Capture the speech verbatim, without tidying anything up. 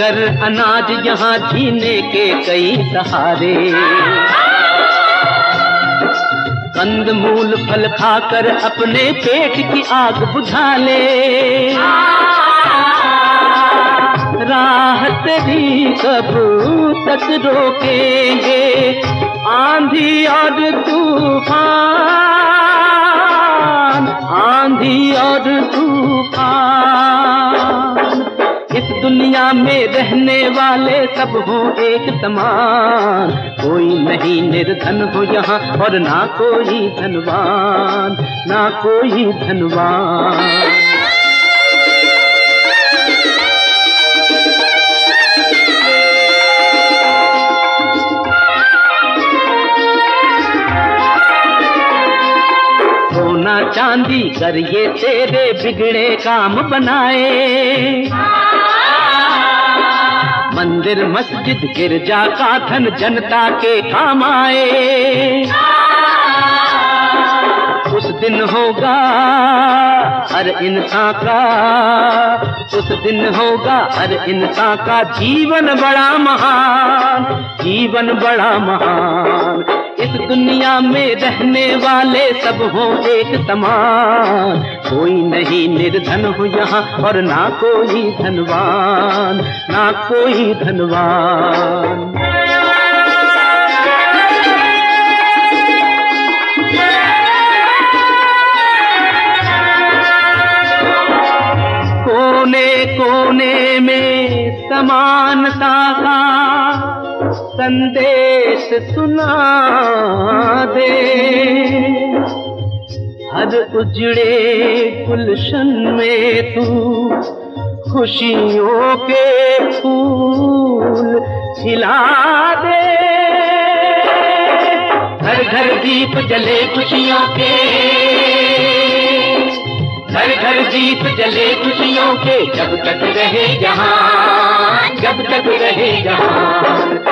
मगर अनाज यहाँ जीने के कई सहारे। कंद मूल फल खाकर अपने पेट की आग बुझा ले। राह तेरी कब तक रोकेंगे आंधी और तूफान, आंधी और तूफान। इस दुनिया में रहने वाले सब हों एक समान, कोई नहीं निर्धन हो यहाँ और ना कोई धनवान, ना कोई धनवान। सोना चांदी कर ये तेरे बिगड़े काम बनाए। मंदिर मस्जिद गिरजा का धन जनता के काम आए। उस दिन होगा हर इंसान का, उस दिन होगा हर इंसान का जीवन बड़ा महान, जीवन बड़ा महान। इस दुनिया में रहने वाले सब हो एक समान, कोई नहीं निर्धन हो यहाँ और ना कोई धनवान, ना कोई धनवान। कोने कोने में समानता का संदेश सुना दे। हर उजड़े गुलशन में तू खुशियों के फूल खिला दे। घर घर दीप जले खुशियों के, घर घर दीप जले खुशियों के, जब तक रहे जहां, जब तक रहे जहां।